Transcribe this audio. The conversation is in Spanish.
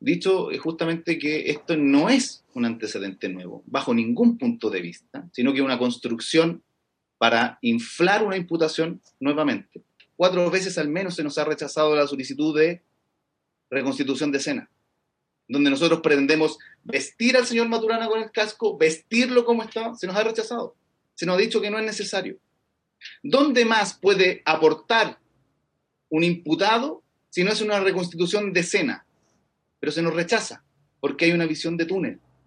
dicho justamente que esto no es un antecedente nuevo, bajo ningún punto de vista, sino que es una construcción para inflar una imputación nuevamente. 4 veces al menos se nos ha rechazado la solicitud de reconstitución de escena, donde nosotros pretendemos vestir al señor Maturana con el casco, vestirlo como está, se nos ha rechazado. Se nos ha dicho que no es necesario. ¿Dónde más puede aportar un imputado si no es una reconstitución de escena? Pero se nos rechaza, porque hay una visión de túnel.